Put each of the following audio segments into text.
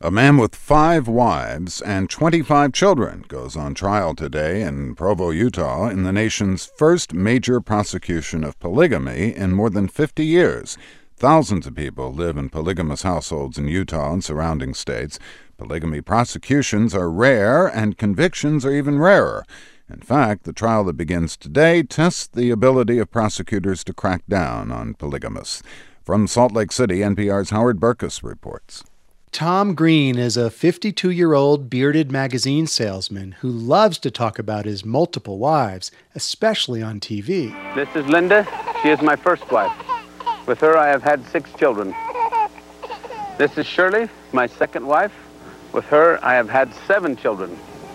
A man with 5 wives and 25 children goes on trial today in Provo, Utah, in the nation's first major prosecution of polygamy in more than 50 years. Thousands of people live in polygamous households in Utah and surrounding states. Polygamy prosecutions are rare, and convictions are even rarer. In fact, the trial that begins today tests the ability of prosecutors to crack down on polygamists. From Salt Lake City, NPR's Howard Burkus reports. Tom Green is a 52-year-old bearded magazine salesman who loves to talk about his multiple wives, especially on TV. This is Linda. She is my first wife. With her, I have had 6 children. This is Shirley, my second wife. With her, I have had 7 children.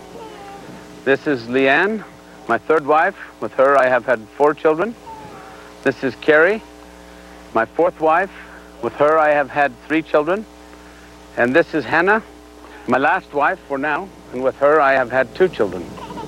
This is Leanne, my third wife. With her, I have had 4 children. This is Carrie, my fourth wife. With her, I have had 3 children. And this is Hannah, my last wife for now, and with her I have had 2 children.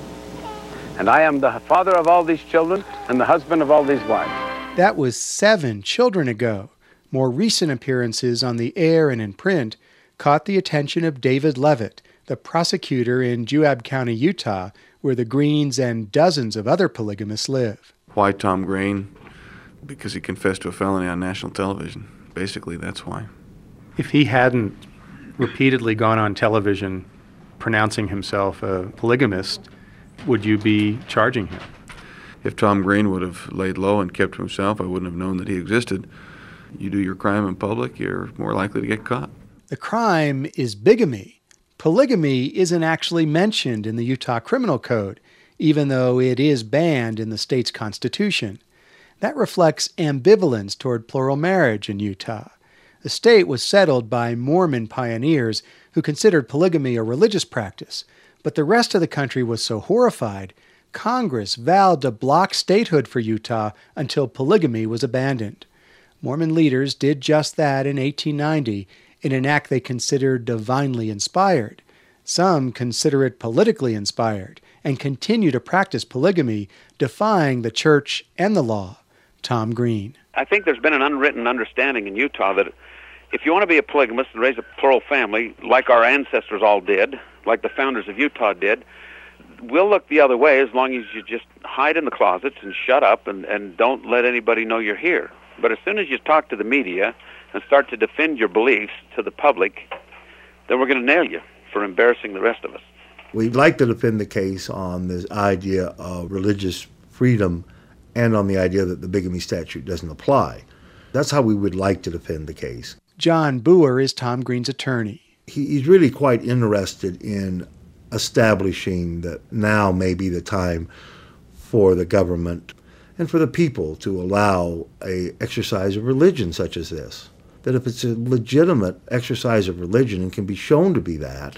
And I am the father of all these children and the husband of all these wives. That was 7 children ago. More recent appearances on the air and in print caught the attention of David Levitt, the prosecutor in Juab County, Utah, where the Greens and dozens of other polygamists live. Why Tom Green? Because he confessed to a felony on national television. Basically, that's why. If he hadn't repeatedly gone on television pronouncing himself a polygamist, would you be charging him? If Tom Green would have laid low and kept to himself, I wouldn't have known that he existed. You do your crime in public, you're more likely to get caught. The crime is bigamy. Polygamy isn't actually mentioned in the Utah Criminal Code, even though it is banned in the state's constitution. That reflects ambivalence toward plural marriage in Utah. The state was settled by Mormon pioneers who considered polygamy a religious practice, but the rest of the country was so horrified, Congress vowed to block statehood for Utah until polygamy was abandoned. Mormon leaders did just that in 1890 in an act they considered divinely inspired. Some consider it politically inspired and continue to practice polygamy, defying the church and the law. Tom Green. I think there's been an unwritten understanding in Utah that if you want to be a polygamist and raise a plural family, like our ancestors all did, like the founders of Utah did, we'll look the other way as long as you just hide in the closets and shut up and don't let anybody know you're here. But as soon as you talk to the media and start to defend your beliefs to the public, then we're going to nail you for embarrassing the rest of us. We'd like to defend the case on this idea of religious freedom and on the idea that the bigamy statute doesn't apply. That's how we would like to defend the case. John Boer is Tom Green's attorney. He's really quite interested in establishing that now may be the time for the government and for the people to allow an exercise of religion such as this. That if it's a legitimate exercise of religion and can be shown to be that,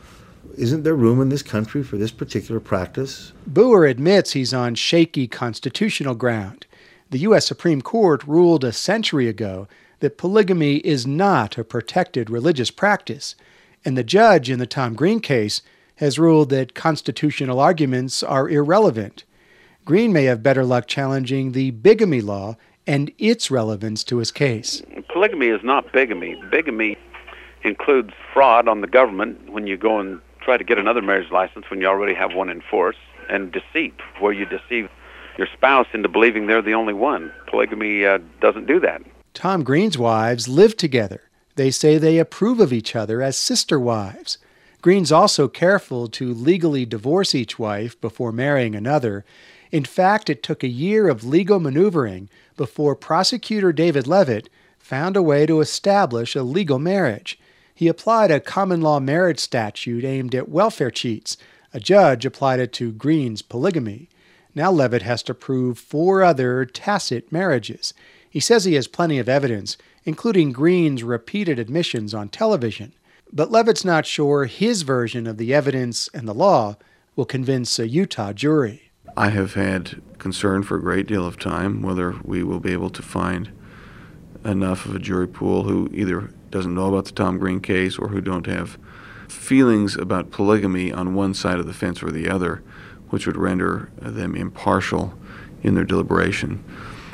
isn't there room in this country for this particular practice? Boer admits he's on shaky constitutional ground. The U.S. Supreme Court ruled a century ago that polygamy is not a protected religious practice, and the judge in the Tom Green case has ruled that constitutional arguments are irrelevant. Green may have better luck challenging the bigamy law and its relevance to his case. Polygamy is not bigamy. Bigamy includes fraud on the government when you go and try to get another marriage license when you already have one in force, and deceit, where you deceive your spouse into believing they're the only one. Polygamy doesn't do that. Tom Green's wives live together. They say they approve of each other as sister wives. Green's also careful to legally divorce each wife before marrying another. In fact, it took a year of legal maneuvering before prosecutor David Levitt found a way to establish a legal marriage. He applied a common law marriage statute aimed at welfare cheats. A judge applied it to Green's polygamy. Now Levitt has to prove 4 other tacit marriages. He says he has plenty of evidence, including Green's repeated admissions on television. But Levitt's not sure his version of the evidence and the law will convince a Utah jury. I have had concern for a great deal of time whether we will be able to find enough of a jury pool who either doesn't know about the Tom Green case or who don't have feelings about polygamy on one side of the fence or the other, which would render them impartial in their deliberation.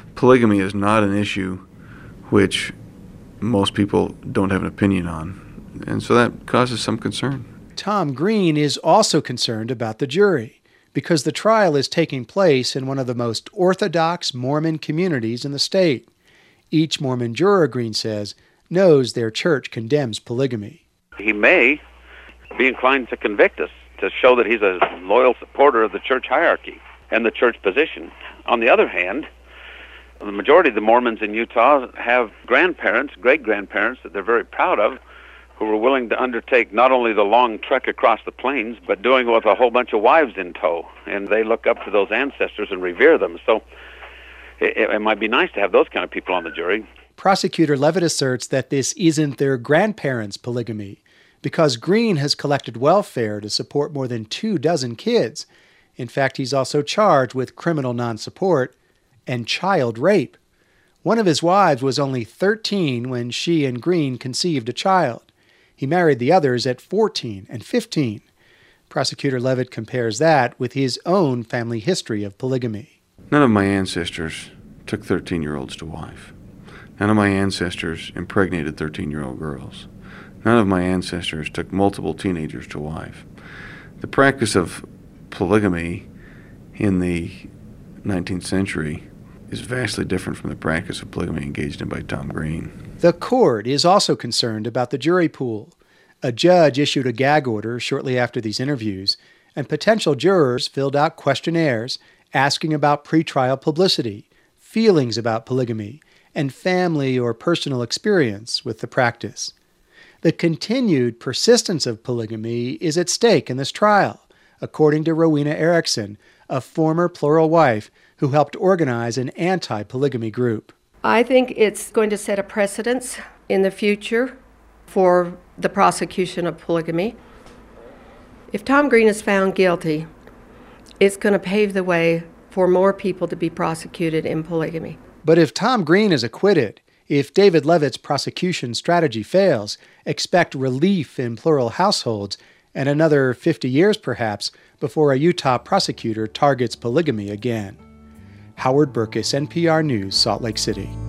Polygamy is not an issue which most people don't have an opinion on. And so that causes some concern. Tom Green is also concerned about the jury because the trial is taking place in one of the most orthodox Mormon communities in the state. Each Mormon juror, Green says, knows their church condemns polygamy. He may be inclined to convict us to show that he's a loyal supporter of the church hierarchy and the church position. On the other hand, the majority of the Mormons in Utah have grandparents, great-grandparents that they're very proud of, who were willing to undertake not only the long trek across the plains, but doing it with a whole bunch of wives in tow. And they look up to those ancestors and revere them. So it might be nice to have those kind of people on the jury. Prosecutor Levitt asserts that this isn't their grandparents' polygamy, because Green has collected welfare to support more than 24 kids. In fact, he's also charged with criminal non-support and child rape. One of his wives was only 13 when she and Green conceived a child. He married the others at 14 and 15. Prosecutor Levitt compares that with his own family history of polygamy. None of my ancestors took 13-year-olds to wife. None of my ancestors impregnated 13-year-old girls. None of my ancestors took multiple teenagers to wife. The practice of polygamy in the 19th century is vastly different from the practice of polygamy engaged in by Tom Green. The court is also concerned about the jury pool. A judge issued a gag order shortly after these interviews, and potential jurors filled out questionnaires asking about pretrial publicity, feelings about polygamy, and family or personal experience with the practice. The continued persistence of polygamy is at stake in this trial, according to Rowena Erickson, a former plural wife who helped organize an anti-polygamy group. I think it's going to set a precedence in the future for the prosecution of polygamy. If Tom Green is found guilty, it's going to pave the way for more people to be prosecuted in polygamy. But if Tom Green is acquitted, if David Levitt's prosecution strategy fails, expect relief in plural households and another 50 years perhaps before a Utah prosecutor targets polygamy again. Howard Burkus, NPR News, Salt Lake City.